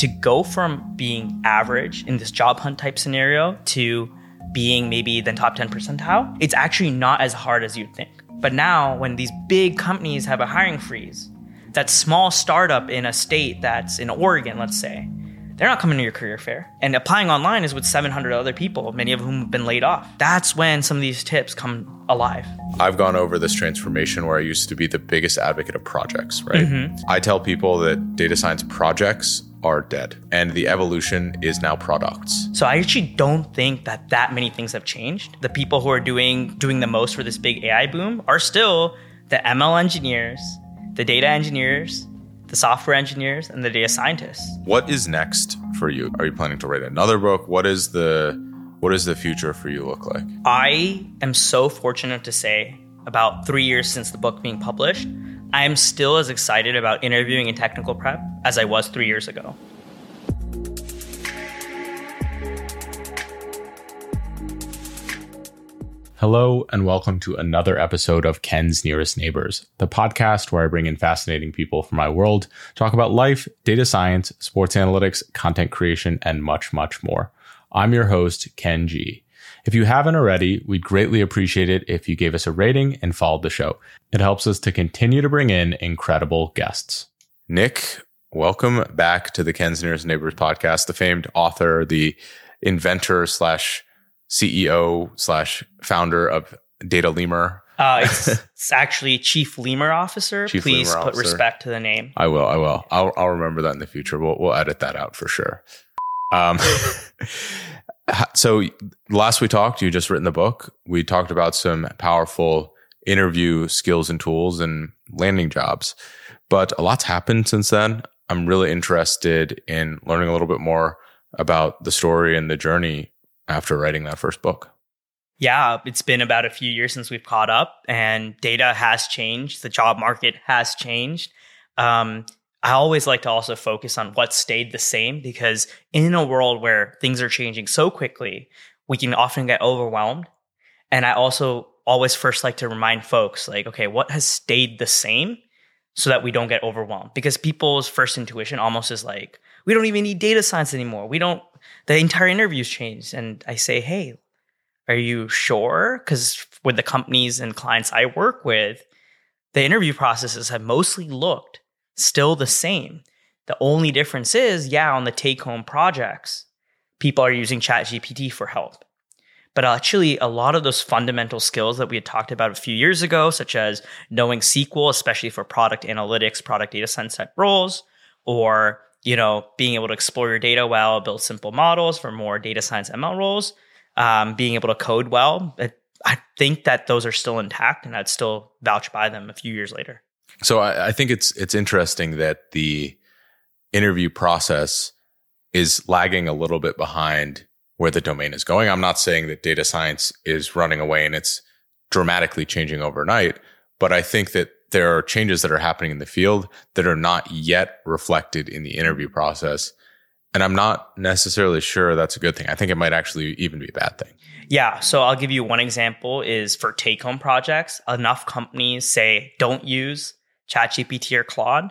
to go from being average in this job hunt type scenario to being maybe the top 10 percentile, it's actually not as hard as you'd think. But now when these big companies have a hiring freeze, that small startup in a state that's in Oregon, let's say, they're not coming to your career fair. And applying online is with 700 other people, many of whom have been laid off. That's when some of these tips come alive. I've gone over this transformation where I used to be the biggest advocate of projects, right? Mm-hmm. I tell people that data science projects are dead and the evolution is now products. So I actually don't think that many things have changed. The people who are doing the most for this big AI boom are still the ML engineers, the data engineers, the software engineers, and the data scientists. What is next for you? Are you planning to write another book? What does the future for you look like? I am so fortunate to say about 3 years since the book being published, I am still as excited about interviewing and technical prep as I was 3 years ago. Hello, and welcome to another episode of Ken's Nearest Neighbors, the podcast where I bring in fascinating people from my world, talk about life, data science, sports analytics, content creation, and much, much more. I'm your host, Ken G. If you haven't already, we'd greatly appreciate it if you gave us a rating and followed the show. It helps us to continue to bring in incredible guests. Nick, welcome back to the Ken's Nearest Neighbors podcast, the famed author, the inventor / CEO / founder of Data Lemur. It's actually Chief Lemur Officer. Please put respect to the name. I will. I'll remember that in the future. We'll edit that out for sure. So last we talked, you just written the book. We talked about some powerful interview skills and tools and landing jobs, but a lot's happened since then. I'm really interested in learning a little bit more about the story and the journey after writing that first book. Yeah, it's been about a few years since we've caught up and data has changed. The job market has changed. I always like to also focus on what stayed the same, because in a world where things are changing so quickly, we can often get overwhelmed. And I also always first like to remind folks like, okay, what has stayed the same so that we don't get overwhelmed? Because people's first intuition almost is like, we don't even need data science anymore. The entire interview's changed. And I say, hey, are you sure? Because with the companies and clients I work with, the interview processes have mostly looked still the same. The only difference is, on the take-home projects, people are using ChatGPT for help. But actually, a lot of those fundamental skills that we had talked about a few years ago, such as knowing SQL, especially for product analytics, product data science type roles, or being able to explore your data well, build simple models for more data science ML roles, being able to code well. I think that those are still intact, and I'd still vouch by them a few years later. So I think it's interesting that the interview process is lagging a little bit behind where the domain is going. I'm not saying that data science is running away and it's dramatically changing overnight, but I think that there are changes that are happening in the field that are not yet reflected in the interview process. And I'm not necessarily sure that's a good thing. I think it might actually even be a bad thing. Yeah. So I'll give you one example is for take-home projects. Enough companies say don't use ChatGPT or Claude,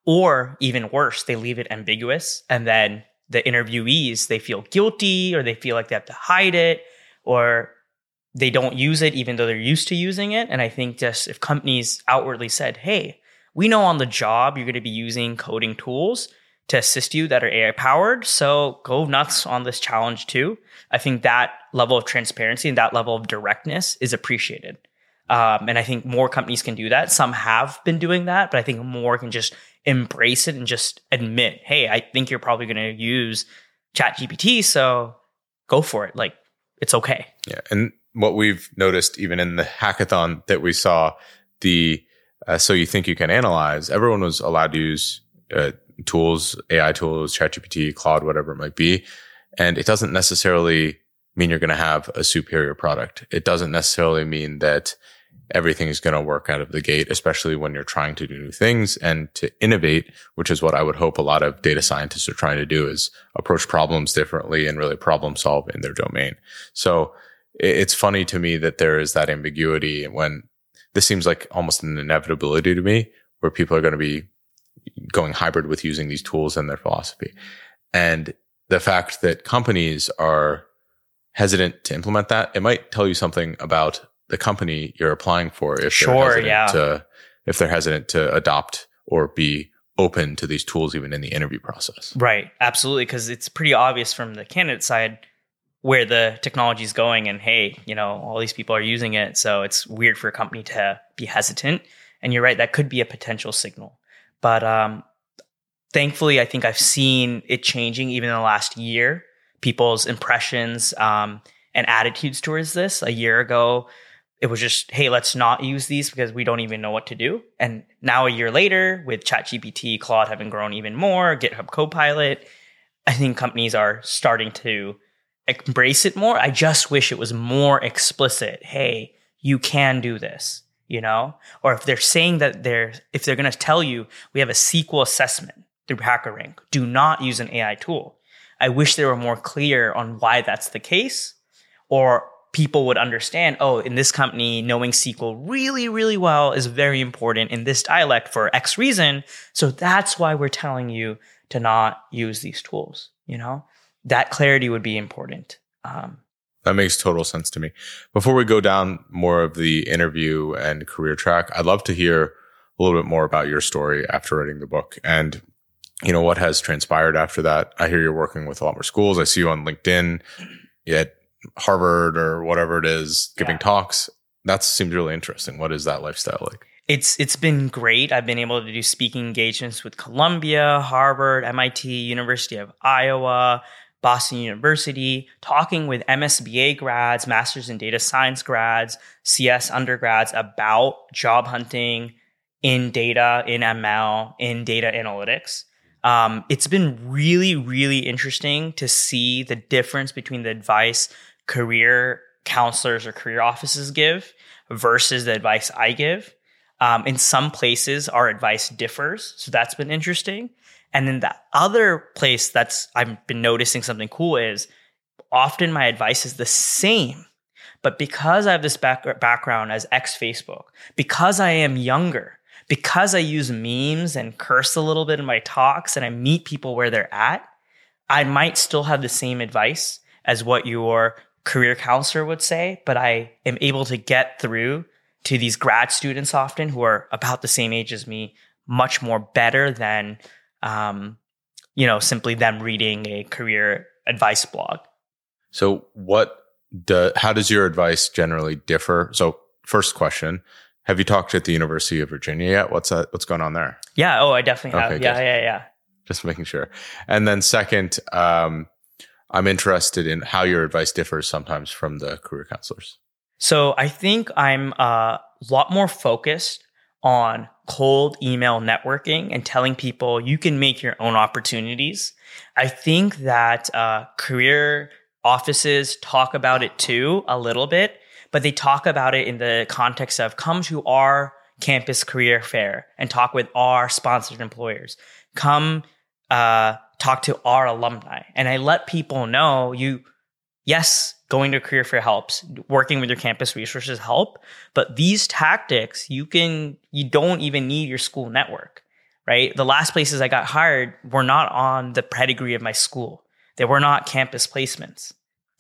or even worse, they leave it ambiguous. And then the interviewees, they feel guilty or they feel like they have to hide it, or they don't use it even though they're used to using it. And I think just if companies outwardly said, hey, we know on the job you're going to be using coding tools to assist you that are AI powered, so go nuts on this challenge too. I think that level of transparency and that level of directness is appreciated. And I think more companies can do that. Some have been doing that, but I think more can just embrace it and just admit, hey, I think you're probably going to use ChatGPT, so go for it. Like, it's okay. Yeah. And what we've noticed even in the hackathon that we saw, the So You Think You Can Analyze, everyone was allowed to use tools, AI tools, ChatGPT, Claude, whatever it might be. And it doesn't necessarily mean you're going to have a superior product. It doesn't necessarily mean that everything is going to work out of the gate, especially when you're trying to do new things and to innovate, which is what I would hope a lot of data scientists are trying to do, is approach problems differently and really problem solve in their domain. So it's funny to me that there is that ambiguity when this seems like almost an inevitability to me, where people are going to be going hybrid with using these tools and their philosophy. And the fact that companies are hesitant to implement that, it might tell you something about the company you're applying for if they're hesitant to adopt or be open to these tools even in the interview process. Right. Absolutely. Because it's pretty obvious from the candidate side where the technology is going and, hey, all these people are using it. So it's weird for a company to be hesitant. And you're right, that could be a potential signal. But thankfully, I think I've seen it changing even in the last year, people's impressions and attitudes towards this. A year ago, it was just, hey, let's not use these because we don't even know what to do. And now a year later, with ChatGPT, Claude having grown even more, GitHub Copilot, I think companies are starting to embrace it more. I just wish it was more explicit. Hey, you can do this, Or if they're saying that if they're going to tell you we have a SQL assessment through HackerRank, do not use an AI tool. I wish they were more clear on why that's the case, or people would understand, in this company, knowing SQL really, really well is very important in this dialect for X reason. So that's why we're telling you to not use these tools. That clarity would be important. That makes total sense to me. Before we go down more of the interview and career track, I'd love to hear a little bit more about your story after writing the book and, what has transpired after that. I hear you're working with a lot more schools. I see you on LinkedIn at Harvard or whatever it is, giving talks. That seems really interesting. What is that lifestyle like? It's been great. I've been able to do speaking engagements with Columbia, Harvard, MIT, University of Iowa, Boston University, talking with MSBA grads, Masters in Data Science grads, CS undergrads about job hunting in data, in ML, in data analytics. It's been really, really interesting to see the difference between the advice career counselors or career offices give versus the advice I give. In some places, our advice differs. So that's been interesting. And then the other place I've been noticing something cool is often my advice is the same. But because I have this background as ex-Facebook, because I am younger, because I use memes and curse a little bit in my talks and I meet people where they're at, I might still have the same advice as what your career counselor would say, but I am able to get through to these grad students often who are about the same age as me much more better than, simply them reading a career advice blog. So how does your advice generally differ? So first question, have you talked at the University of Virginia yet? What's going on there? Yeah. Oh, I definitely have. Okay, yeah. Just making sure. And then second, I'm interested in how your advice differs sometimes from the career counselors. So I think I'm a lot more focused on cold email networking and telling people you can make your own opportunities. I think that career offices talk about it too a little bit, but they talk about it in the context of come to our campus career fair and talk with our sponsored employers. Come talk to our alumni. And I let people know yes, going to a career fair helps, working with your campus resources help, but these tactics, you don't even need your school network, right? The last places I got hired were not on the pedigree of my school. They were not campus placements,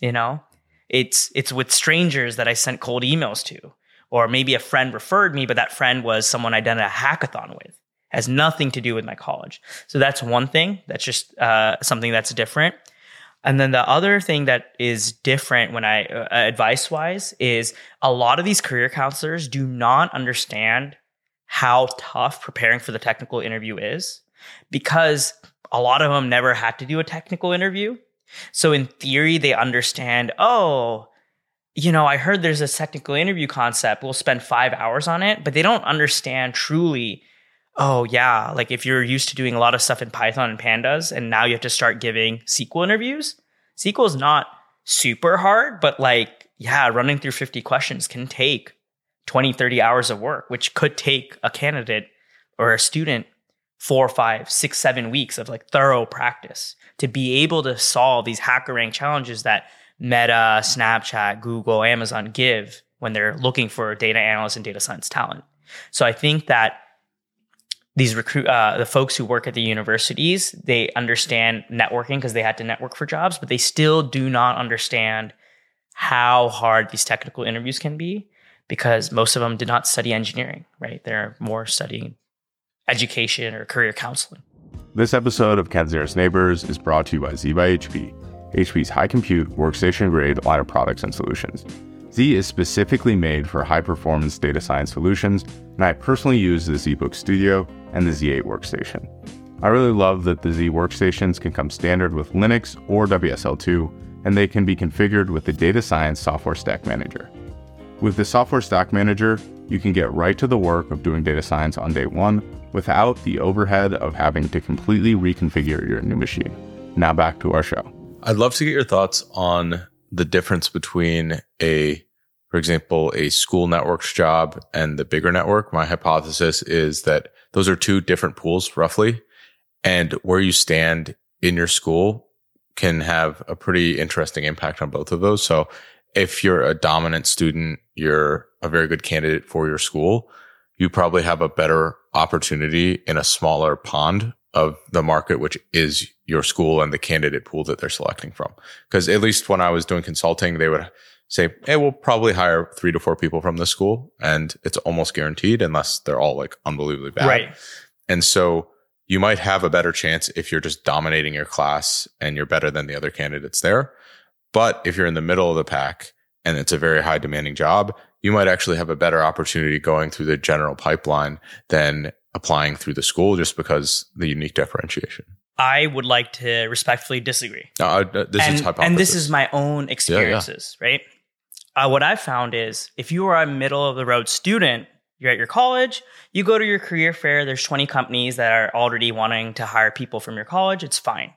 It's with strangers that I sent cold emails to, or maybe a friend referred me, but that friend was someone I done a hackathon with. It has nothing to do with my college. So that's one thing. That's just something that's different. And then the other thing that is different when I advice-wise is a lot of these career counselors do not understand how tough preparing for the technical interview is, because a lot of them never had to do a technical interview. So in theory, they understand, I heard there's a technical interview concept. We'll spend 5 hours on it, but they don't understand truly, like if you're used to doing a lot of stuff in Python and Pandas, and now you have to start giving SQL interviews. SQL is not super hard, but running through 50 questions can take 20, 30 hours of work, which could take a candidate or a student 4, 5, 6, 7 weeks of thorough practice to be able to solve these HackerRank challenges that Meta, Snapchat, Google, Amazon give when they're looking for data analysts and data science talent. So I think that the folks who work at the universities, they understand networking because they had to network for jobs, but they still do not understand how hard these technical interviews can be because most of them did not study engineering, right? They're more studying education or career counseling. This episode of Kenzera's Neighbors is brought to you by Z by HP, HP's high compute workstation-grade line of products and solutions. Z is specifically made for high-performance data science solutions, and I personally use the ZBook Studio and the Z8 workstation. I really love that the Z workstations can come standard with Linux or WSL2, and they can be configured with the Data Science Software Stack Manager. With the Software Stack Manager, you can get right to the work of doing data science on day one without the overhead of having to completely reconfigure your new machine. Now back to our show. I'd love to get your thoughts on the difference between for example, a school networks job and the bigger network. My hypothesis is that those are two different pools roughly, and where you stand in your school can have a pretty interesting impact on both of those. So if you're a dominant student, you're a very good candidate for your school, you probably have a better opportunity in a smaller pond of the market, which is your school and the candidate pool that they're selecting from. Because at least when I was doing consulting, they would say, hey, we'll probably hire 3 to 4 people from the school, and it's almost guaranteed unless they're all like unbelievably bad. Right. And so you might have a better chance if you're just dominating your class and you're better than the other candidates there. But if you're in the middle of the pack and it's a very high demanding job, you might actually have a better opportunity going through the general pipeline than applying through the school just because the unique differentiation. I would like to respectfully disagree. This is hypothesis. And this is my own experiences, right? What I've found is if you are a middle of the road student, you're at your college, you go to your career fair, there's 20 companies that are already wanting to hire people from your college, it's fine.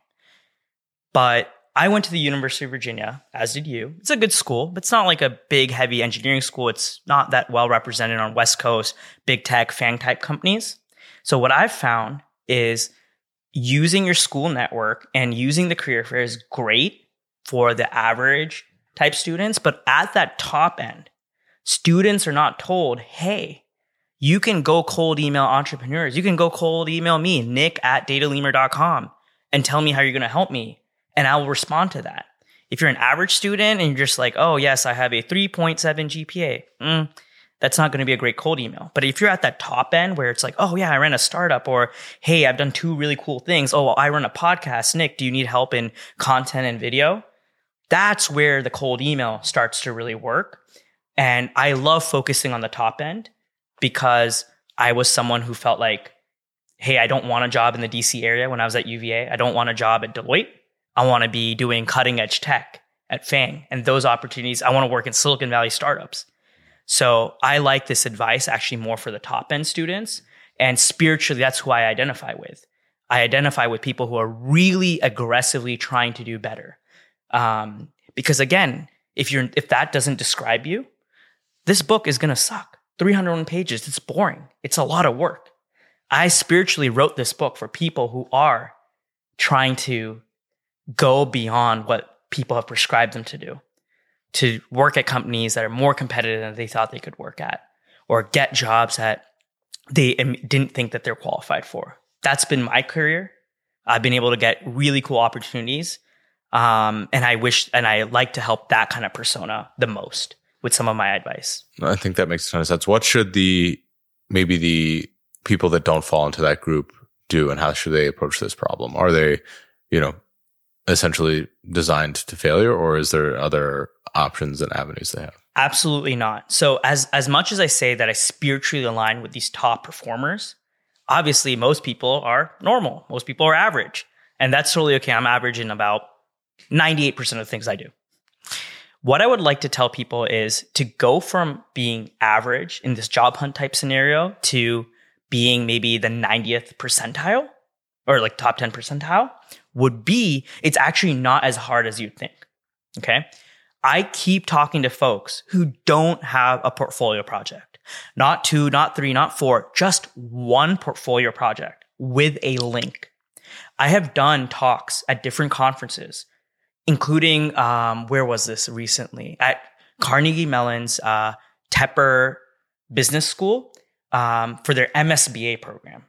But I went to the University of Virginia, as did you. It's a good school, but it's not like a big, heavy engineering school. It's not that well represented on West Coast, big tech, FANG type companies. So what I've found is using your school network and using the career fair is great for the average type students. But at that top end, students are not told, hey, you can go cold email entrepreneurs. You can go cold email me, nick@datalemur.com, and tell me how you're going to help me. And I will respond to that. If you're an average student and you're just like, oh, yes, I have a 3.7 GPA, that's not going to be a great cold email. But if you're at that top end where it's like, oh, yeah, I ran a startup, or hey, I've done 2 really cool things. Oh, well, I run a podcast. Nick, do you need help in content and video? That's where the cold email starts to really work. And I love focusing on the top end because I was someone who felt like, hey, I don't want a job in the DC area when I was at UVA. I don't want a job at Deloitte. I want to be doing cutting edge tech at FANG. And those opportunities, I want to work in Silicon Valley startups. So I like this advice actually more for the top end students. And spiritually, that's who I identify with. I identify with people who are really aggressively trying to do better. Because again, if that doesn't describe you, this book is going to suck. 301 pages. It's boring. It's a lot of work. I spiritually wrote this book for people who are trying to go beyond what people have prescribed them to do, to work at companies that are more competitive than they thought they could work at, or get jobs that they didn't think that they're qualified for. That's been my career. I've been able to get really cool opportunities. And I like to help that kind of persona the most with some of my advice. I think that makes a ton of sense. What should maybe the people that don't fall into that group do, and how should they approach this problem? Are they, essentially designed to failure, or is there other options and avenues they have? Absolutely not. So as much as I say that I spiritually align with these top performers, obviously most people are normal. Most people are average. And that's totally okay. I'm average in about 98% of the things I do. What I would like to tell people is to go from being average in this job hunt type scenario to being maybe the 90th percentile or like top 10 percentile it's actually not as hard as you'd think. Okay. I keep talking to folks who don't have a portfolio project, not 2, not 3, not 4, just one portfolio project with a link. I have done talks at different conferences, including, where was this recently? At Carnegie Mellon's Tepper Business School for their MSBA program,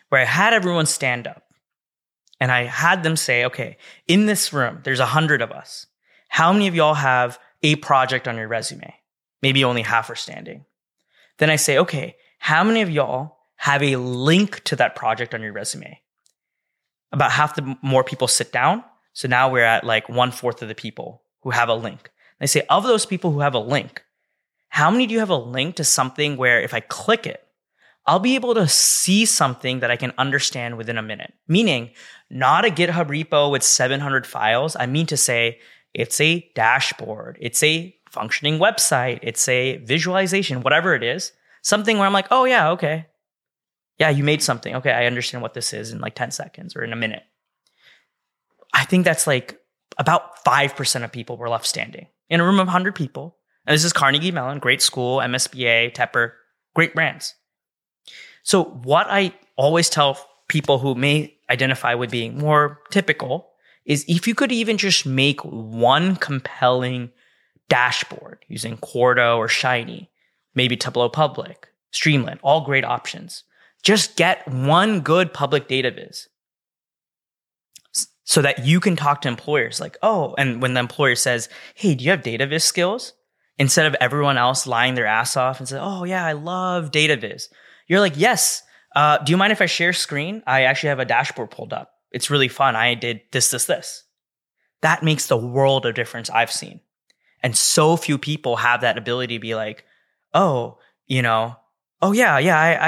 where I had everyone stand up and I had them say, okay, in this room, there's 100 of us. How many of y'all have a project on your resume? Maybe only half are standing. Then I say, okay, how many of y'all have a link to that project on your resume? About half the more people sit down. So now we're at like 1/4 of the people who have a link. And I say, of those people who have a link, how many do you have a link to something where if I click it, I'll be able to see something that I can understand within a minute? Meaning, not a GitHub repo with 700 files. I mean to say, it's a dashboard. It's a functioning website. It's a visualization, whatever it is. Something where I'm like, oh yeah, okay. Yeah, you made something. Okay, I understand what this is in like 10 seconds or in a minute. I think that's like about 5% of people were left standing in a room of 100 people. And this is Carnegie Mellon, great school, MSBA, Tepper, great brands. So what I always tell people who may identify with being more typical is if you could even just make one compelling dashboard using Quarto or Shiny, maybe Tableau Public, Streamlit, all great options. Just get one good public data viz so that you can talk to employers like, oh, and when the employer says, hey, do you have data viz skills? Instead of everyone else lying their ass off and say, oh yeah, I love data viz. You're like, yes. Do you mind if I share screen? I actually have a dashboard pulled up. It's really fun. I did this. That makes the world of difference I've seen. And so few people have that ability to be like, oh, oh yeah,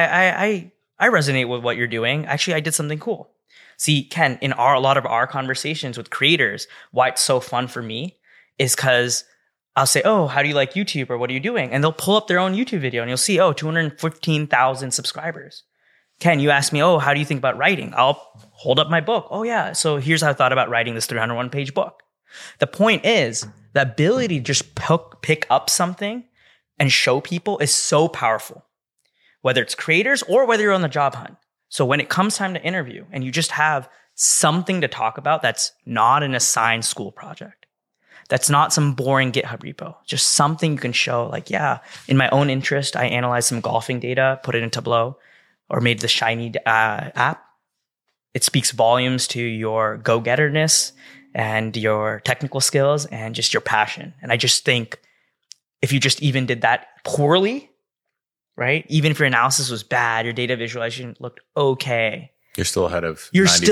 I resonate with what you're doing. Actually, I did something cool. See, Ken, in a lot of our conversations with creators, why it's so fun for me is because I'll say, oh, how do you like YouTube or what are you doing? And they'll pull up their own YouTube video and you'll see, oh, 215,000 subscribers. Ken, you asked me, oh, how do you think about writing? I'll hold up my book. Oh yeah, so here's how I thought about writing this 301-page book. The point is, the ability to just pick up something and show people is so powerful, whether it's creators or whether you're on the job hunt. So when it comes time to interview and you just have something to talk about that's not an assigned school project, that's not some boring GitHub repo, just something you can show like, yeah, in my own interest, I analyzed some golfing data, put it in Tableau, or made the Shiny app. It speaks volumes to your go-getterness and your technical skills and just your passion. And I just think if you just even did that poorly, right? Even if your analysis was bad, your data visualization looked okay. You're still ahead of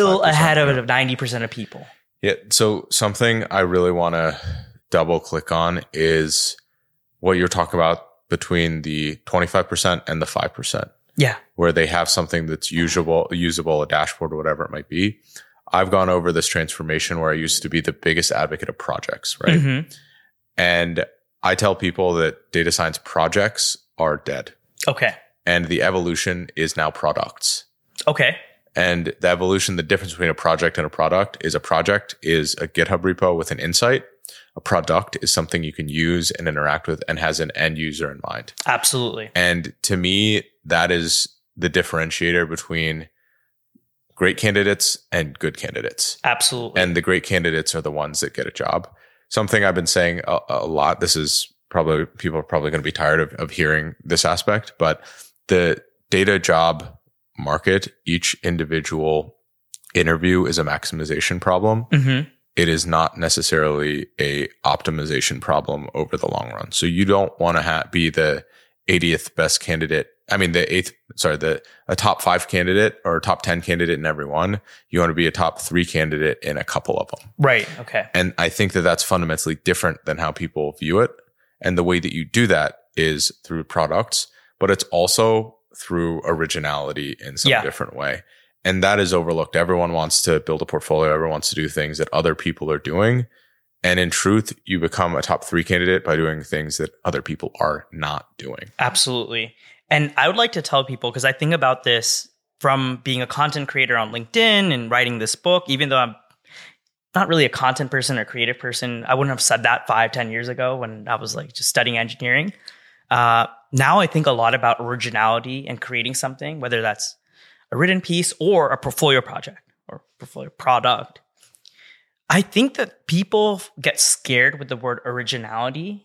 90% of people. Yeah. So something I really want to double click on is what you're talking about between the 25% and the 5%. Yeah. Where they have something that's usable, a dashboard or whatever it might be. I've gone over this transformation where I used to be the biggest advocate of projects, right? Mm-hmm. And I tell people that data science projects are dead. Okay. And the evolution is now products. Okay. And the evolution, the difference between a project and a project is a GitHub repo with an insight. A product is something you can use and interact with and has an end user in mind. Absolutely. And to me, that is the differentiator between great candidates and good candidates. Absolutely. And the great candidates are the ones that get a job. Something I've been saying a lot, this is probably, people are probably going to be tired of hearing this aspect, but the data job market, each individual interview is a maximization problem. Mm-hmm. It is not necessarily a optimization problem over the long run. So you don't want to be the 80th best candidate. I mean, a top 5 candidate or a top 10 candidate in every one. You want to be a top 3 candidate in a couple of them. Right. Okay. And I think that that's fundamentally different than how people view it. And the way that you do that is through products, but it's also through originality in some different way. And that is overlooked. Everyone wants to build a portfolio. Everyone wants to do things that other people are doing. And in truth, you become a top 3 candidate by doing things that other people are not doing. Absolutely. And I would like to tell people, because I think about this from being a content creator on LinkedIn and writing this book, even though I'm not really a content person or creative person, I wouldn't have said that 5-10 years ago when I was like just studying engineering. Now I think a lot about originality and creating something, whether that's a written piece or a portfolio project or portfolio product. I think that people get scared with the word originality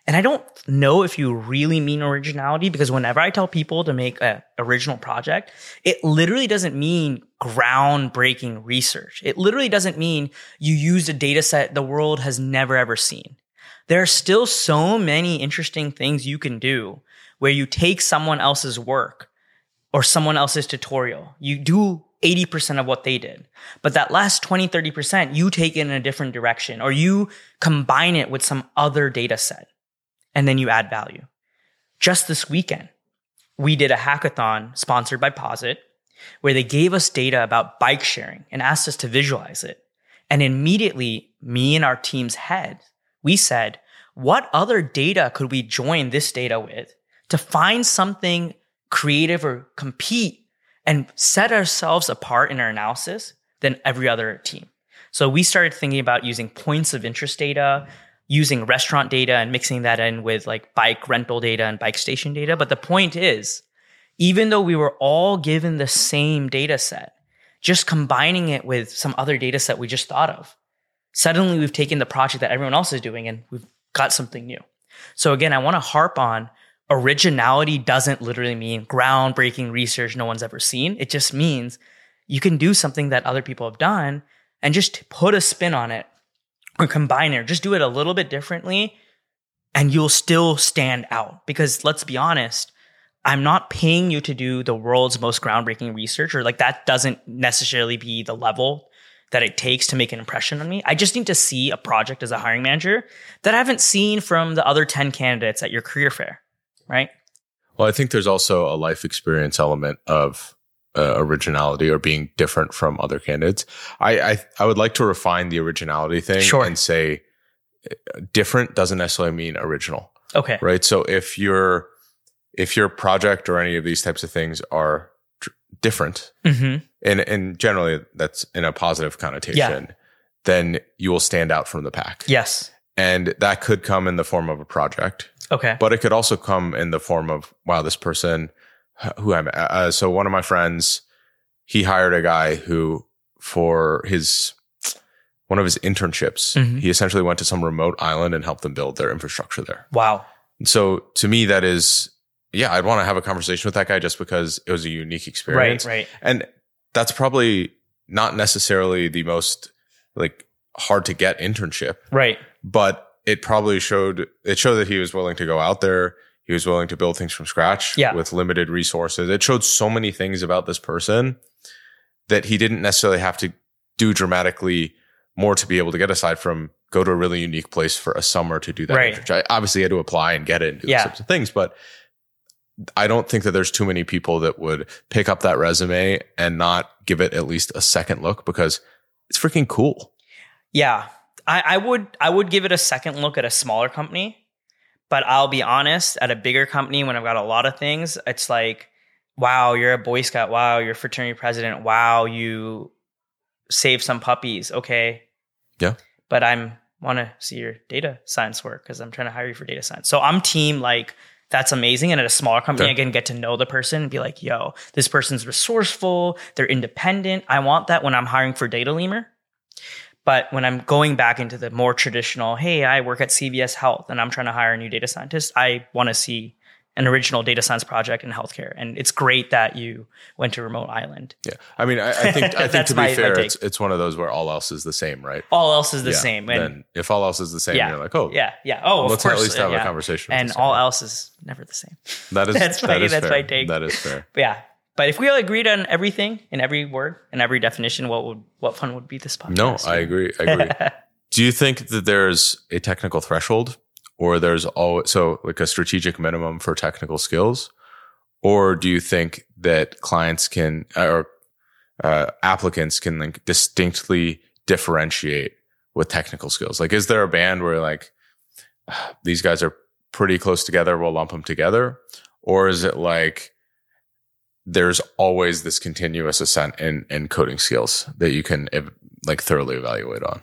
And I don't know if you really mean originality, because whenever I tell people to make an original project, it literally doesn't mean groundbreaking research. It literally doesn't mean you used a data set the world has never, ever seen. There are still so many interesting things you can do where you take someone else's work or someone else's tutorial. You do 80% of what they did, but that last 20, 30%, you take it in a different direction, or you combine it with some other data set, and then you add value. Just this weekend, we did a hackathon sponsored by Posit, where they gave us data about bike sharing and asked us to visualize it. And immediately, me and our team's head, we said, what other data could we join this data with to find something creative or compete and set ourselves apart in our analysis than every other team? So we started thinking about using points of interest data, using restaurant data and mixing that in with like bike rental data and bike station data. But the point is, even though we were all given the same data set, just combining it with some other data set we just thought of, suddenly we've taken the project that everyone else is doing and we've got something new. So again, I want to harp on originality doesn't literally mean groundbreaking research no one's ever seen. It just means you can do something that other people have done and just put a spin on it or combine it, or just do it a little bit differently, and you'll still stand out. Because let's be honest, I'm not paying you to do the world's most groundbreaking research, or like that doesn't necessarily be the level that it takes to make an impression on me. I just need to see a project as a hiring manager that I haven't seen from the other 10 candidates at your career fair. Right? Well, I think there's also a life experience element of originality or being different from other candidates. I would like to refine the originality thing and say different doesn't necessarily mean original. Okay. Right. So if your project or any of these types of things are different, and generally that's in a positive connotation, then you will stand out from the pack. Yes. And that could come in the form of a project. Okay. But it could also come in the form of, wow, this person who I'm, so one of my friends, he hired a guy who for one of his internships, he essentially went to some remote island and helped them build their infrastructure there. Wow. And so to me, that is, I'd want to have a conversation with that guy just because it was a unique experience. Right. And that's probably not necessarily the most like hard to get internship. Right. But it probably showed that he was willing to go out there. He was willing to build things from scratch with limited resources. It showed so many things about this person that he didn't necessarily have to do dramatically more to be able to get, aside from go to a really unique place for a summer to do that. Right. I obviously had to apply and get it and do those types of things, but I don't think that there's too many people that would pick up that resume and not give it at least a second look, because it's freaking cool. Yeah. I would give it a second look at a smaller company, but I'll be honest, at a bigger company, when I've got a lot of things, it's like, wow, you're a Boy Scout. Wow, you're a fraternity president. Wow, you saved some puppies. Okay. Yeah. But I want to see your data science work because I'm trying to hire you for data science. So I'm team like, that's amazing. And at a smaller company, I can get to know the person and be like, yo, this person's resourceful. They're independent. I want that when I'm hiring for Data Lemur. But when I'm going back into the more traditional, hey, I work at CVS Health and I'm trying to hire a new data scientist, I want to see an original data science project in healthcare. And it's great that you went to a remote island. Yeah. I mean, I think to be fair, it's one of those where all else is the same, right? All else is the same. And then if all else is the same, you're like, oh. Yeah. Oh, let's of course, at least have a conversation. And all else is never the same. That's my take. That is fair. But yeah. But if we all agreed on everything, in every word, in every definition, what fun would be this podcast? No, I agree. Do you think that there's a technical threshold, or there's like a strategic minimum for technical skills? Or do you think that clients can, or applicants can like distinctly differentiate with technical skills? Like, is there a band where like, these guys are pretty close together, we'll lump them together? Or is it like, there's always this continuous ascent in coding skills that you can like thoroughly evaluate on?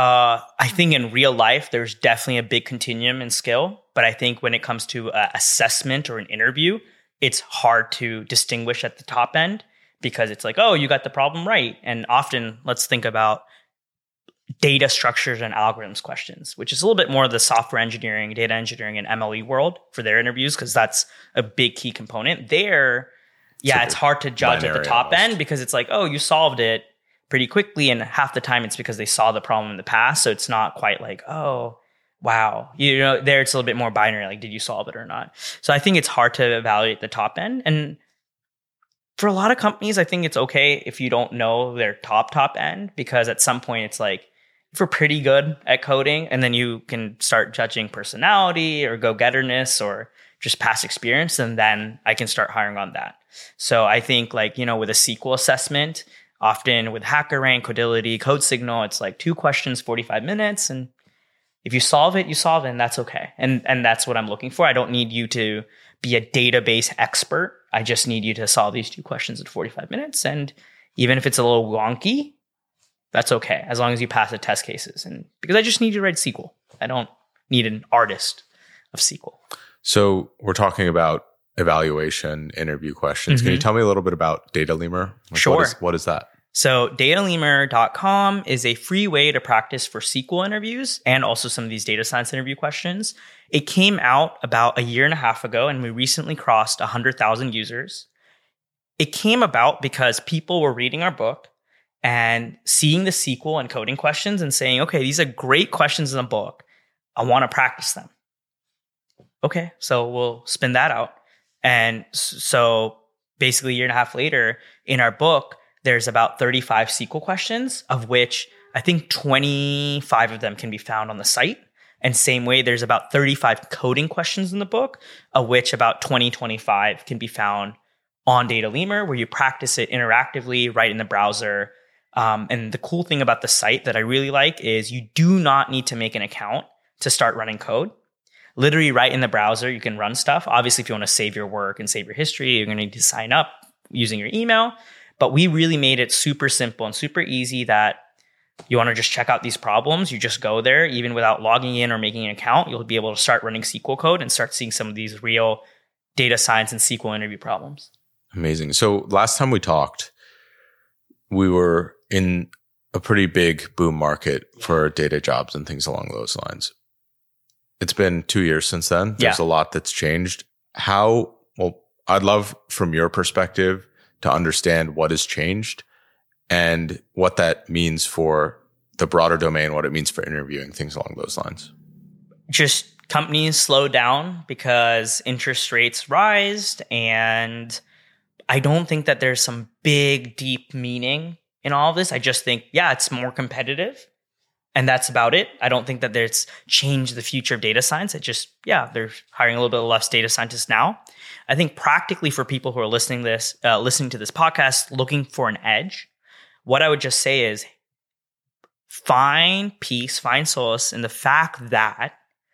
I think in real life, there's definitely a big continuum in skill. But I think when it comes to assessment or an interview, it's hard to distinguish at the top end, because it's like, oh, you got the problem right. And often, let's think about data structures and algorithms questions, which is a little bit more of the software engineering, data engineering, and MLE world for their interviews, because that's a big key component. There, yeah, it's hard to judge at the top end because it's like, oh, you solved it pretty quickly. And half the time it's because they saw the problem in the past. So it's not quite like, oh, wow. There it's a little bit more binary, like, did you solve it or not? So I think it's hard to evaluate the top end. And for a lot of companies, I think it's okay if you don't know their top end, because at some point it's like, if we're pretty good at coding, and then you can start judging personality or go-getterness or just past experience, and then I can start hiring on that. So I think with a SQL assessment, often with HackerRank, Codility, CodeSignal, it's like 2 questions, 45 minutes. And if you solve it, and that's okay. And that's what I'm looking for. I don't need you to be a database expert. I just need you to solve these 2 questions in 45 minutes. And even if it's a little wonky, that's okay, as long as you pass the test cases. And because I just need you to write SQL. I don't need an artist of SQL. So we're talking about evaluation, interview questions. Can you tell me a little bit about DataLemur? Sure. What is that? So datalemur.com is a free way to practice for SQL interviews and also some of these data science interview questions. It came out about a year and a half ago, and we recently crossed 100,000 users. It came about because people were reading our book and seeing the SQL and coding questions and saying, okay, these are great questions in the book. I want to practice them. Okay, so we'll spin that out. And so basically a year and a half later, in our book, there's about 35 SQL questions, of which I think 25 of them can be found on the site. And same way, there's about 35 coding questions in the book, of which about 25 can be found on DataLemur, where you practice it interactively right in the browser. And the cool thing about the site that I really like is you do not need to make an account to start running code. Literally right in the browser, you can run stuff. Obviously, if you want to save your work and save your history, you're going to need to sign up using your email. But we really made it super simple and super easy that you want to just check out these problems. You just go there, even without logging in or making an account. You'll be able to start running SQL code and start seeing some of these real data science and SQL interview problems. Amazing. So last time we talked, we were in a pretty big boom market for data jobs and things along those lines. It's been 2 years since then. There's a lot that's changed. I'd love from your perspective to understand what has changed and what that means for the broader domain, what it means for interviewing, things along those lines. Just companies slow down because interest rates rise, and I don't think that there's some big, deep meaning in all of this. I just think, it's more competitive, and that's about it. I don't think that there's changed the future of data science. It just, they're hiring a little bit less data scientists now. I think practically for people who are listening to this podcast, looking for an edge, what I would just say is find peace, find solace in the fact that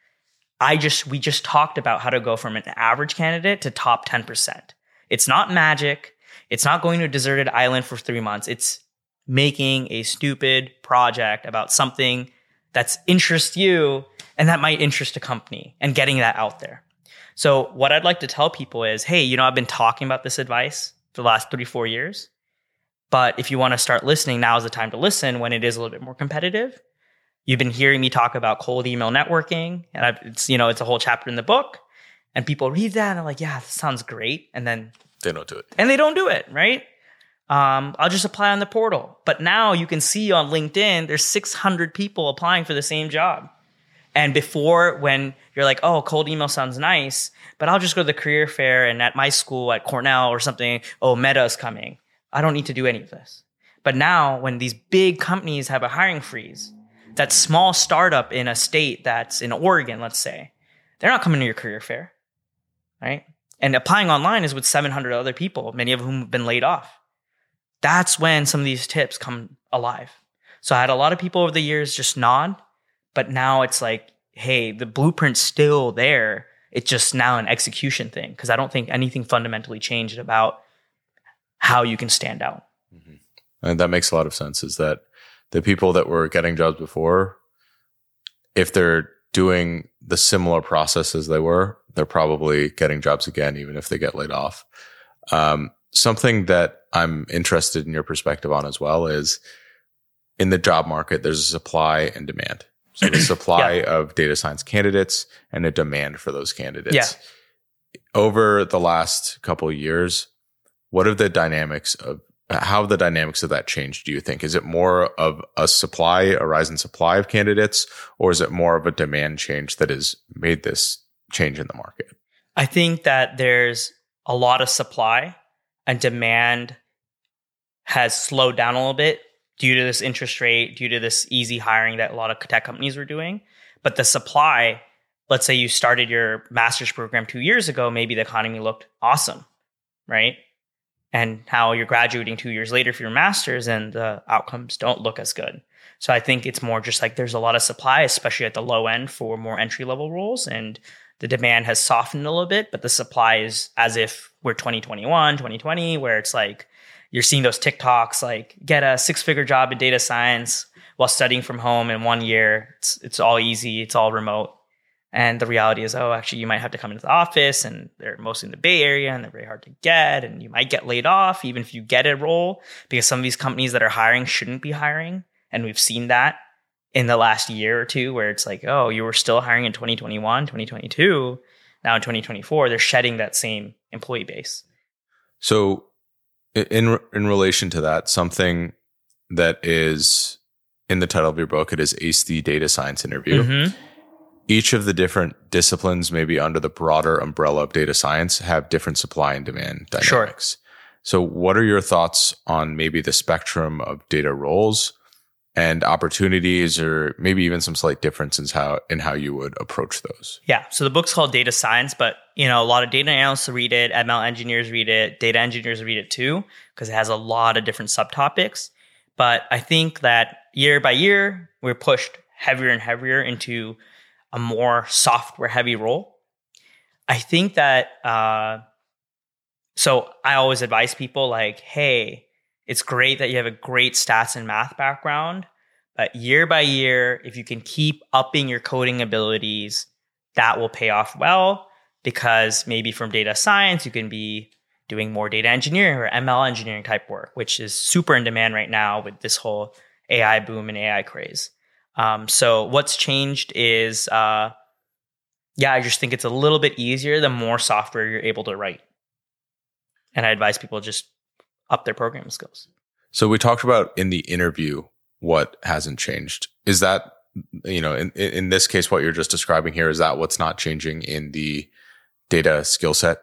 we just talked about how to go from an average candidate to top 10%. It's not magic. It's not going to a deserted island for 3 months. It's making a stupid project about something that's interests you and that might interest a company, and getting that out there. So what I'd like to tell people is, hey, I've been talking about this advice for the last 3-4 years, but if you want to start listening, now is the time to listen when it is a little bit more competitive. You've been hearing me talk about cold email networking, and it's a whole chapter in the book, and people read that and they're like, this sounds great. And then they don't do it. And they don't do it, right? I'll just apply on the portal. But now you can see on LinkedIn, there's 600 people applying for the same job. And before, when you're like, oh, cold email sounds nice, but I'll just go to the career fair, and at my school at Cornell or something, oh, Meta is coming. I don't need to do any of this. But now when these big companies have a hiring freeze, that small startup in a state that's in Oregon, let's say, they're not coming to your career fair, right? And applying online is with 700 other people, many of whom have been laid off. That's when some of these tips come alive. So I had a lot of people over the years just nod, but now it's like, hey, the blueprint's still there. It's just now an execution thing, because I don't think anything fundamentally changed about how you can stand out. Mm-hmm. And that makes a lot of sense, is that the people that were getting jobs before, if they're doing the similar process as they were, they're probably getting jobs again, even if they get laid off. Something that I'm interested in your perspective on as well is in the job market, there's a supply and demand. So the supply of data science candidates and a demand for those candidates. Yeah. Over the last couple of years, what are the dynamics of how have the dynamics of that changed, do you think? Is it more of a rise in supply of candidates, or is it more of a demand change that has made this change in the market? I think that there's a lot of supply and demand has slowed down a little bit due to this interest rate, due to this easy hiring that a lot of tech companies were doing. But the supply, let's say you started your master's program 2 years ago, maybe the economy looked awesome, right? And how you're graduating 2 years later for your master's and the outcomes don't look as good. So I think it's more just like there's a lot of supply, especially at the low end for more entry level roles. And the demand has softened a little bit, but the supply is as if we're 2021, 2020, where it's like you're seeing those TikToks, like get a 6-figure job in data science while studying from home in 1 year. It's all easy. It's all remote. And the reality is, actually, you might have to come into the office, and they're mostly in the Bay Area, and they're very hard to get, and you might get laid off even if you get a role, because some of these companies that are hiring shouldn't be hiring. And we've seen that in the last year or two, where it's like, you were still hiring in 2021, 2022. Now in 2024, they're shedding that same employee base. So in relation to that, something that is in the title of your book, it is Ace the Data Science Interview. Mm-hmm. Each of the different disciplines, maybe under the broader umbrella of data science, have different supply and demand dynamics. Sure. So what are your thoughts on maybe the spectrum of data roles and opportunities, or maybe even some slight differences in how you would approach those? Yeah. So the book's called Data Science, but a lot of data analysts read it, ML engineers read it, data engineers read it too, because it has a lot of different subtopics. But I think that year by year, we're pushed heavier and heavier into a more software heavy role. I think that, so I always advise people like, hey, it's great that you have a great stats and math background, but year by year, if you can keep upping your coding abilities, that will pay off well, because maybe from data science, you can be doing more data engineering or ML engineering type work, which is super in demand right now with this whole AI boom and AI craze. So what's changed is, I just think it's a little bit easier the more software you're able to write. And I advise people just up their programming skills. So we talked about in the interview what hasn't changed. Is that, in this case, what you're just describing here, is that what's not changing in the data skill set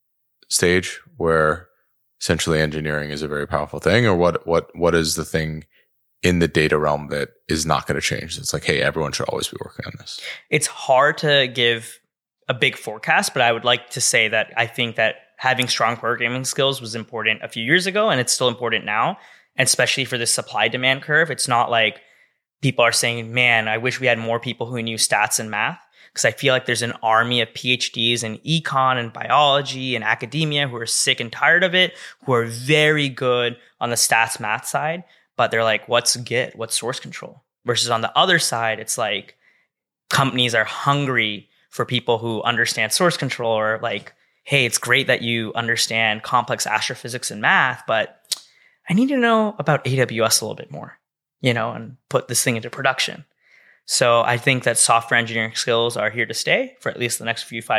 stage, where essentially engineering is a very powerful thing? Or what is the thing in the data realm that is not going to change? It's like, hey, everyone should always be working on this. It's hard to give a big forecast, but I would like to say that I think that having strong programming skills was important a few years ago, and it's still important now, and especially for this supply demand curve. It's not like people are saying, man, I wish we had more people who knew stats and math, because I feel like there's an army of PhDs in econ and biology and academia who are sick and tired of it, who are very good on the stats math side, but they're like, what's Git? What's source control? Versus on the other side, it's like companies are hungry for people who understand source control, or like, hey, it's great that you understand complex astrophysics and math, but I need to know about AWS a little bit more, and put this thing into production. So I think that software engineering skills are here to stay for at least the next 3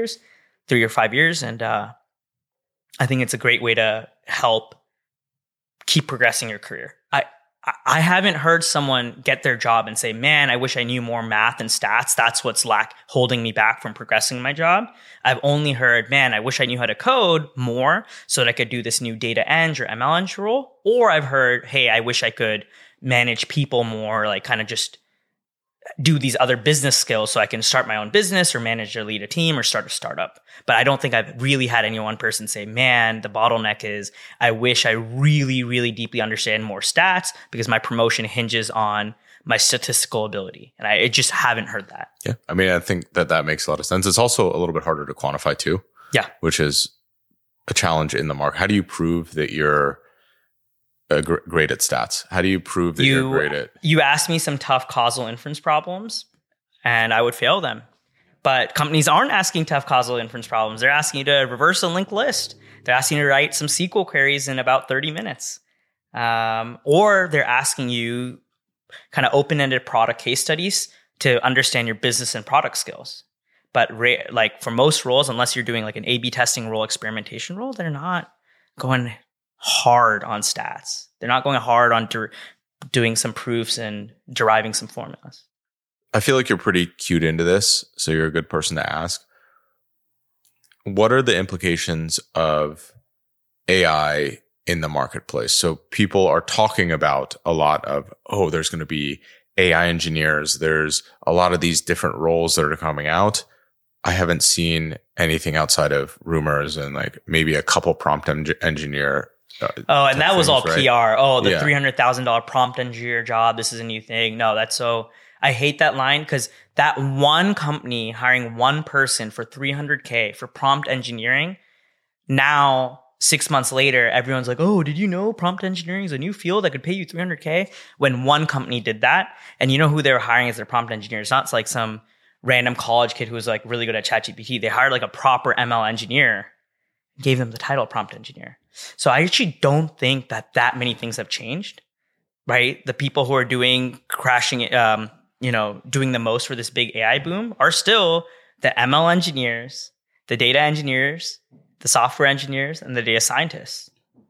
or 5 years. And I think it's a great way to help keep progressing your career. I haven't heard someone get their job and say, man, I wish I knew more math and stats. That's what's holding me back from progressing in my job. I've only heard, man, I wish I knew how to code more so that I could do this new data eng or ML eng role. Or I've heard, hey, I wish I could manage people more, like kind of just do these other business skills so I can start my own business or manage or lead a team or start a startup. But I don't think I've really had any one person say, man, the bottleneck is I wish I really, really deeply understand more stats because my promotion hinges on my statistical ability. And I just haven't heard that. Yeah. I mean, I think that makes a lot of sense. It's also a little bit harder to quantify too. Yeah. Which is a challenge in the market. How do you prove that you're great at stats? How do you prove that you're great at? You asked me some tough causal inference problems and I would fail them. But companies aren't asking tough causal inference problems. They're asking you to reverse a linked list. They're asking you to write some SQL queries in about 30 minutes. Or they're asking you kind of open-ended product case studies to understand your business and product skills. But like for most roles, unless you're doing like an A/B testing role, experimentation role, they're not going hard on stats. They're not going hard on doing some proofs and deriving some formulas. I feel like you're pretty cued into this, so you're a good person to ask. What are the implications of AI in the marketplace? So people are talking about a lot of, there's going to be AI engineers. There's a lot of these different roles that are coming out. I haven't seen anything outside of rumors and like maybe a couple prompt engineer. And that was all right? PR. The $300,000 prompt engineer job. This is a new thing. No, that's so. I hate that line because that one company hiring one person for $300K for prompt engineering. Now, 6 months later, everyone's like, did you know prompt engineering is a new field that could pay you $300K? When one company did that, and you know who they were hiring as their prompt engineer? It's not like some random college kid who was like really good at ChatGPT. They hired like a proper ML engineer, gave them the title prompt engineer. So I actually don't think that many things have changed, right? The people who are doing doing the most for this big AI boom are still the ML engineers, the data engineers, the software engineers, and the data scientists.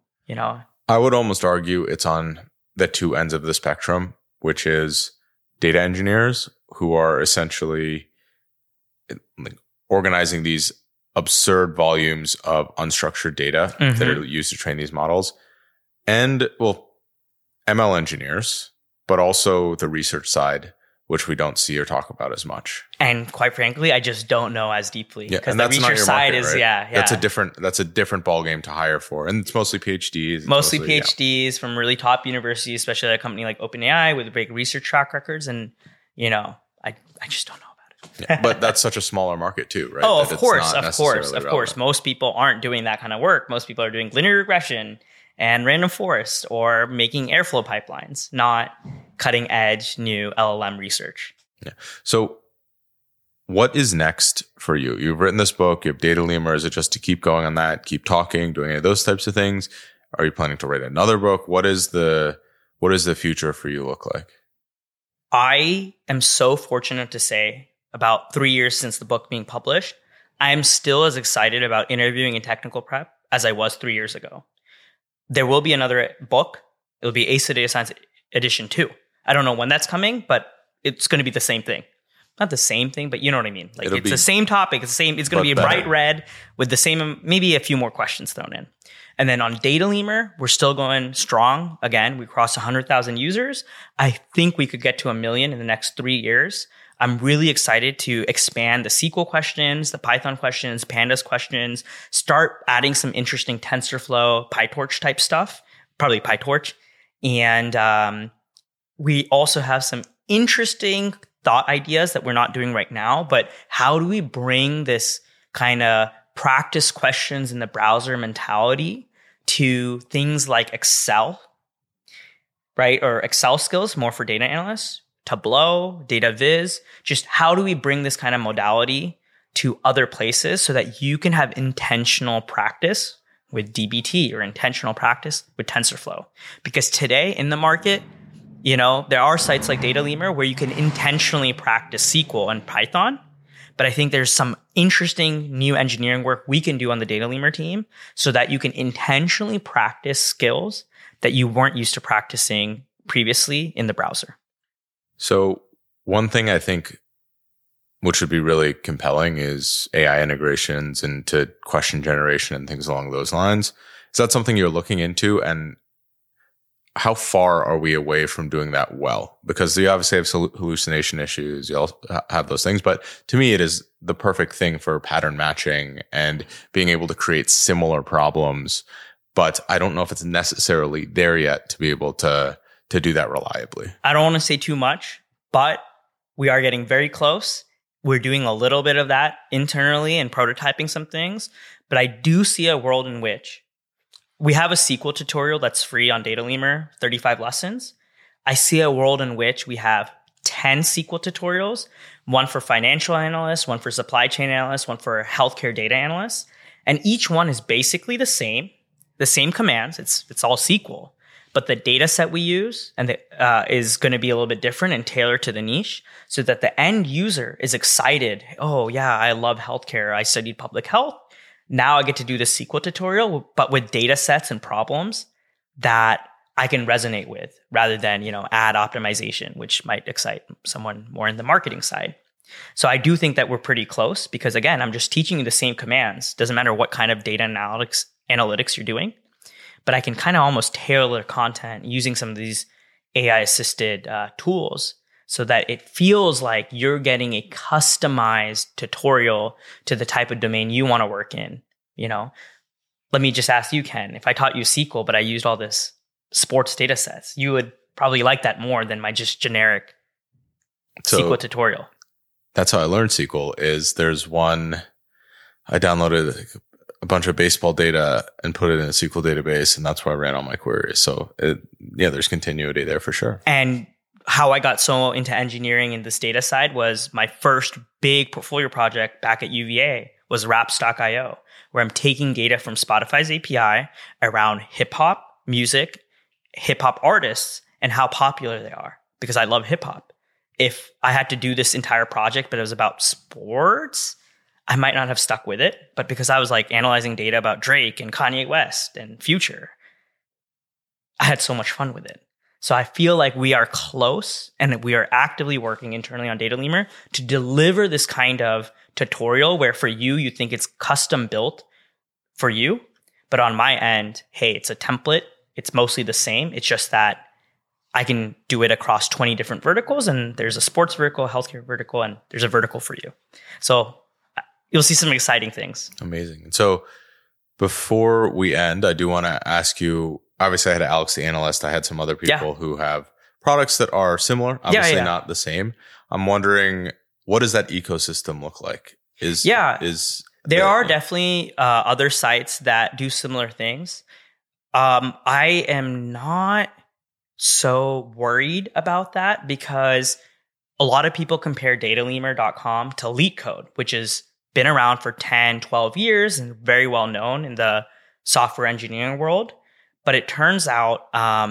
I would almost argue it's on the two ends of the spectrum, which is data engineers who are essentially like organizing these absurd volumes of unstructured data that are used to train these models, and ML engineers, but also the research side, which we don't see or talk about as much. And quite frankly, I just don't know as deeply. Because the research side is, right? That's a different ballgame to hire for. And it's mostly PhDs. Mostly PhDs from really top universities, especially at a company like OpenAI with big research track records. And, I just don't know about it. But that's such a smaller market too, right? Of course. Most people aren't doing that kind of work. Most people are doing linear regression and random forest or making airflow pipelines, not cutting edge new LLM research. Yeah. So what is next for you? You've written this book, you have Data Lemur. Is it just to keep going on that, keep talking, doing any of those types of things? Are you planning to write another book? What is the future for you look like? I am so fortunate to say about 3 years since the book being published, I am still as excited about interviewing and technical prep as I was 3 years ago. There will be another book. It'll be Ace of Data Science Edition 2. I don't know when that's coming, but it's going to be the same thing. Not the same thing, but you know what I mean. Like it's the same topic. It's going to be a bright red with the same, maybe a few more questions thrown in. And then on Data Lemur, we're still going strong. Again, we crossed 100,000 users. I think we could get to 1 million in the next 3 years. I'm really excited to expand the SQL questions, the Python questions, Pandas questions, start adding some interesting TensorFlow, PyTorch type stuff, probably PyTorch. And we also have some interesting thought ideas that we're not doing right now, but how do we bring this kind of practice questions in the browser mentality to things like Excel, right? Or Excel skills, more for data analysts, Tableau, Data Viz. Just how do we bring this kind of modality to other places so that you can have intentional practice with dbt or intentional practice with TensorFlow? Because today in the market, there are sites like Data Lemur where you can intentionally practice SQL and Python. But I think there's some interesting new engineering work we can do on the Data Lemur team so that you can intentionally practice skills that you weren't used to practicing previously in the browser. So one thing I think which would be really compelling is AI integrations into question generation and things along those lines. Is that something you're looking into? And how far are we away from doing that well? Because you obviously have hallucination issues. You also have those things. But to me, it is the perfect thing for pattern matching and being able to create similar problems. But I don't know if it's necessarily there yet to be able to do that reliably. I don't want to say too much, but we are getting very close. We're doing a little bit of that internally and prototyping some things. But I do see a world in which we have a SQL tutorial that's free on Data Lemur, 35 lessons. I see a world in which we have 10 SQL tutorials, one for financial analysts, one for supply chain analysts, one for healthcare data analysts. And each one is basically the same commands. It's all SQL, but the data set we use and is going to be a little bit different and tailored to the niche so that the end user is excited. Oh yeah, I love healthcare. I studied public health. Now I get to do this SQL tutorial, but with data sets and problems that I can resonate with rather than, ad optimization, which might excite someone more in the marketing side. So I do think that we're pretty close because, again, I'm just teaching you the same commands. Doesn't matter what kind of data analytics you're doing, but I can kind of almost tailor content using some of these AI-assisted tools so that it feels like you're getting a customized tutorial to the type of domain you want to work in. Let me just ask you, Ken, if I taught you SQL, but I used all this sports data sets, you would probably like that more than my just generic SQL tutorial. That's how I learned SQL. Is there's one, I downloaded a bunch of baseball data and put it in a SQL database, and that's where I ran all my queries. So there's continuity there for sure. And how I got so into engineering in this data side was my first big portfolio project back at UVA was Raps.io, where I'm taking data from Spotify's API around hip hop music, hip hop artists, and how popular they are, because I love hip hop. If I had to do this entire project, but it was about sports, I might not have stuck with it. But because I was like analyzing data about Drake and Kanye West and Future, I had so much fun with it. So I feel like we are close and we are actively working internally on Data Lemur to deliver this kind of tutorial where for you think it's custom built for you. But on my end, hey, it's a template. It's mostly the same. It's just that I can do it across 20 different verticals, and there's a sports vertical, healthcare vertical, and there's a vertical for you. So you'll see some exciting things. Amazing. And so before we end, I do want to ask you, obviously I had Alex, the analyst. I had some other people who have products that are similar, obviously not the same. I'm wondering, what does that ecosystem look like? There are definitely other sites that do similar things. I am not so worried about that because a lot of people compare datalemur.com to LeetCode, which has been around for 10, 12 years and very well known in the software engineering world. But it turns out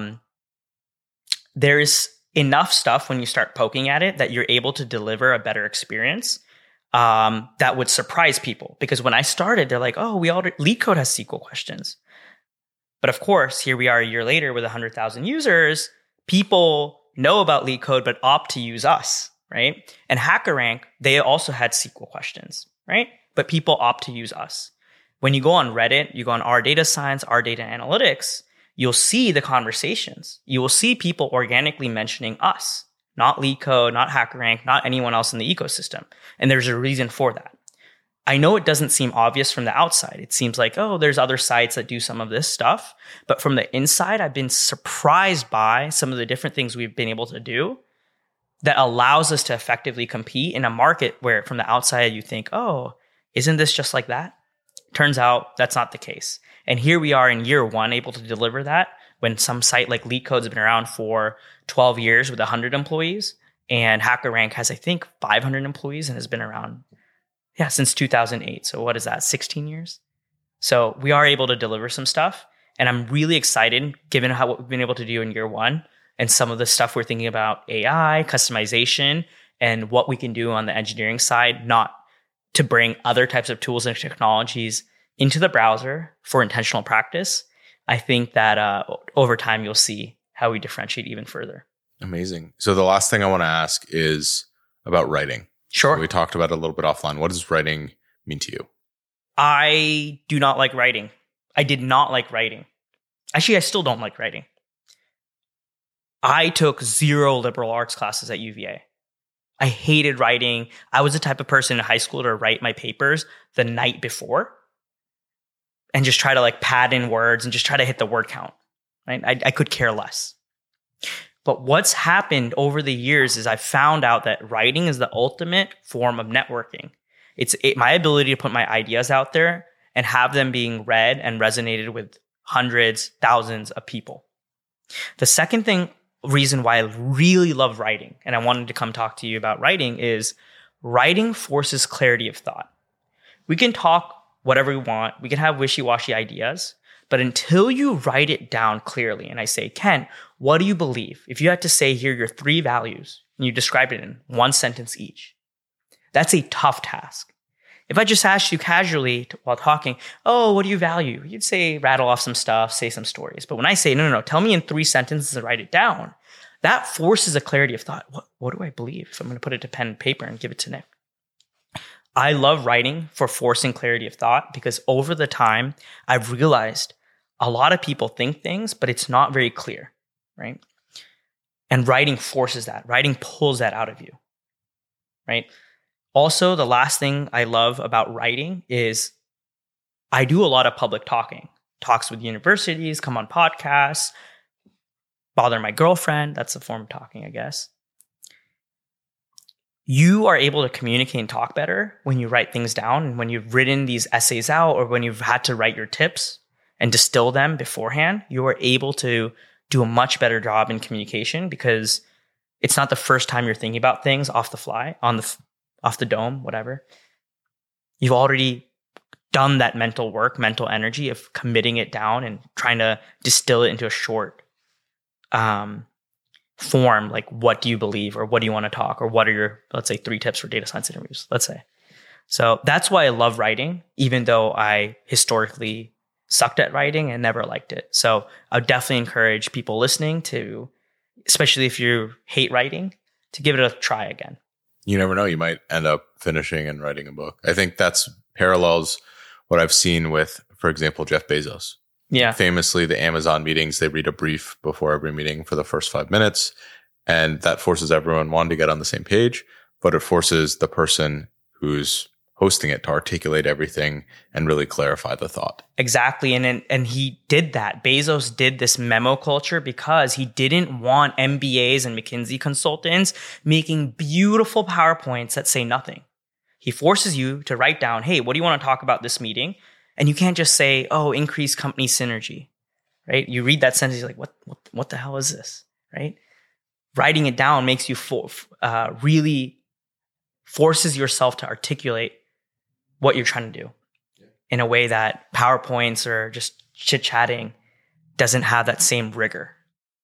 there's enough stuff when you start poking at it that you're able to deliver a better experience that would surprise people. Because when I started, they're like, oh, LeetCode has SQL questions. But of course, here we are a year later with 100,000 users. People know about LeetCode, but opt to use us, right? And HackerRank, they also had SQL questions, right? But people opt to use us. When you go on Reddit, you go on our data science, our data analytics, you'll see the conversations. You will see people organically mentioning us, not LeetCode, not HackerRank, not anyone else in the ecosystem. And there's a reason for that. I know it doesn't seem obvious from the outside. It seems like, oh, there's other sites that do some of this stuff. But from the inside, I've been surprised by some of the different things we've been able to do that allows us to effectively compete in a market where from the outside you think, oh, isn't this just like that? Turns out that's not the case. And here we are in year one able to deliver that when some site like LeetCode's been around for 12 years with 100 employees and HackerRank has, I think, 500 employees and has been around since 2008. So what is that, 16 years? So we are able to deliver some stuff. And I'm really excited given what we've been able to do in year one and some of the stuff we're thinking about AI, customization, and what we can do on the engineering side, not to bring other types of tools and technologies into the browser for intentional practice. I think that over time, you'll see how we differentiate even further. Amazing. So the last thing I want to ask is about writing. Sure. We talked about it a little bit offline. What does writing mean to you? I do not like writing. I did not like writing. Actually, I still don't like writing. I took 0 liberal arts classes at UVA. I hated writing. I was the type of person in high school to write my papers the night before and just try to pad in words and just try to hit the word count. Right? I could care less. But what's happened over the years is I found out that writing is the ultimate form of networking. It's my ability to put my ideas out there and have them being read and resonated with hundreds, thousands of people. The second reason why I really love writing, and I wanted to come talk to you about writing, is writing forces clarity of thought. We can talk whatever we want. We can have wishy-washy ideas. But until you write it down clearly, and I say, Ken, what do you believe? If you had to say here your 3 values, and you describe it in 1 sentence each, that's a tough task. If I just asked you casually while talking, oh, what do you value? You'd say, rattle off some stuff, say some stories. But when I say, no, tell me in 3 sentences and write it down, that forces a clarity of thought. What do I believe? If I'm going to put it to pen and paper and give it to Nick. I love writing for forcing clarity of thought because over the time, I've realized a lot of people think things, but it's not very clear, right? And writing forces that. Writing pulls that out of you, right? Also, the last thing I love about writing is I do a lot of public talking. Talks with universities, come on podcasts, bother my girlfriend. That's a form of talking, I guess. You are able to communicate and talk better when you write things down and when you've written these essays out or when you've had to write your tips and distill them beforehand. You are able to do a much better job in communication because it's not the first time you're thinking about things off the fly, off the dome, whatever. You've already done that mental work, mental energy of committing it down and trying to distill it into a short form, like what do you believe or what do you want to talk or what are your, let's say, 3 tips for data science interviews, let's say. So that's why I love writing, even though I historically sucked at writing and never liked it. So I would definitely encourage people listening to, especially if you hate writing, to give it a try again. You never know. You might end up finishing and writing a book. I think that's parallels what I've seen with, for example, Jeff Bezos. Yeah. Famously, the Amazon meetings, they read a brief before every meeting for the first 5 minutes. And that forces everyone, one, to get on the same page, but it forces the person who's hosting it to articulate everything and really clarify the thought. Exactly. And he did that. Bezos did this memo culture because he didn't want MBAs and McKinsey consultants making beautiful PowerPoints that say nothing. He forces you to write down, hey, what do you want to talk about this meeting? And you can't just say, oh, increase company synergy, right? You read that sentence, you're like, what the hell is this, right? Writing it down makes you really forces yourself to articulate what you're trying to do in a way that PowerPoints or just chit-chatting doesn't have that same rigor.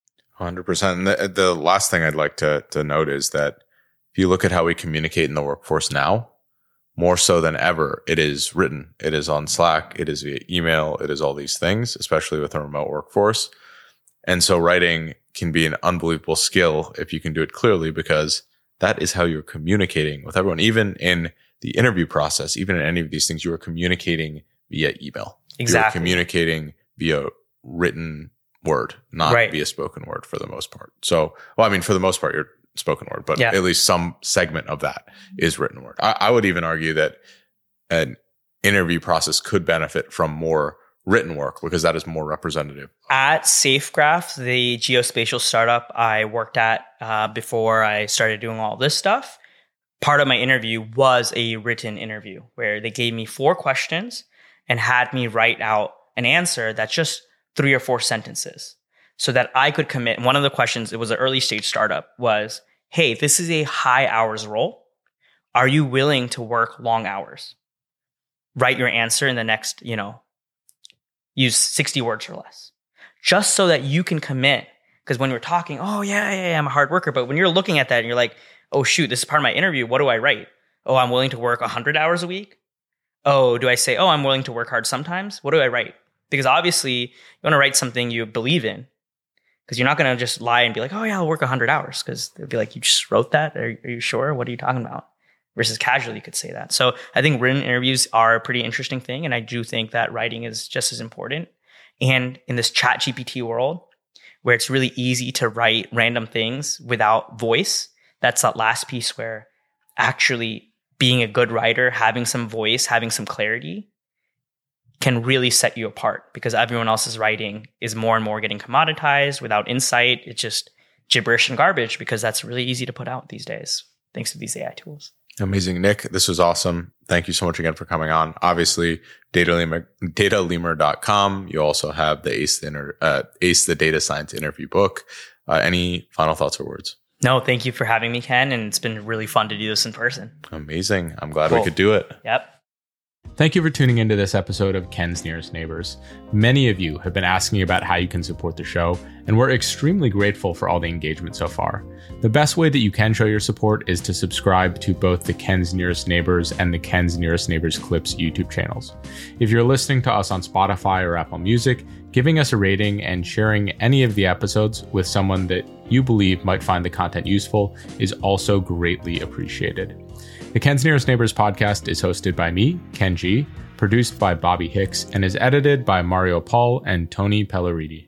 100%. And the last thing I'd like to note is that if you look at how we communicate in the workforce now, more so than ever, it is written. It is on Slack. It is via email. It is all these things, especially with a remote workforce. And so writing can be an unbelievable skill if you can do it clearly, because that is how you're communicating with everyone. Even in the interview process, even in any of these things, you are communicating via email. Exactly. You're communicating via written word, not via spoken word for the most part. So, well, I mean, for the most part, you're spoken word, but at least some segment of that is written word. I would even argue that an interview process could benefit from more written work because that is more representative. At SafeGraph, the geospatial startup I worked at before I started doing all this stuff, part of my interview was a written interview where they gave me 4 questions and had me write out an answer that's just 3 or 4 sentences so that I could commit. One of the questions, it was an early stage startup, was, hey, this is a high hours role. Are you willing to work long hours? Write your answer in the next, use 60 words or less, just so that you can commit. Because when you're talking, oh, yeah, I'm a hard worker. But when you're looking at that and you're like, oh, shoot, this is part of my interview. What do I write? Oh, I'm willing to work 100 hours a week. Oh, do I say, oh, I'm willing to work hard sometimes? What do I write? Because obviously you want to write something you believe in, because you're not going to just lie and be like, oh, yeah, I'll work 100 hours. Because they'll be like, you just wrote that? Are you sure? What are you talking about? Versus casually you could say that. So I think written interviews are a pretty interesting thing. And I do think that writing is just as important. And in this ChatGPT world, where it's really easy to write random things without voice, that's that last piece where actually being a good writer, having some voice, having some clarity can really set you apart, because everyone else's writing is more and more getting commoditized without insight. It's just gibberish and garbage, because that's really easy to put out these days, thanks to these AI tools. Amazing. Nick, this was awesome. Thank you so much again for coming on. Obviously, datalemur.com. You also have the Ace the Data Science Interview book. Any final thoughts or words? No, thank you for having me, Ken. And it's been really fun to do this in person. Amazing. I'm glad we could do it. Yep. Thank you for tuning into this episode of Ken's Nearest Neighbors. Many of you have been asking about how you can support the show, and we're extremely grateful for all the engagement so far. The best way that you can show your support is to subscribe to both the Ken's Nearest Neighbors and the Ken's Nearest Neighbors Clips YouTube channels. If you're listening to us on Spotify or Apple Music, giving us a rating and sharing any of the episodes with someone that you believe might find the content useful is also greatly appreciated. The Ken's Nearest Neighbors podcast is hosted by me, Ken G, produced by Bobby Hicks, and is edited by Mario Paul and Tony Pelleriti.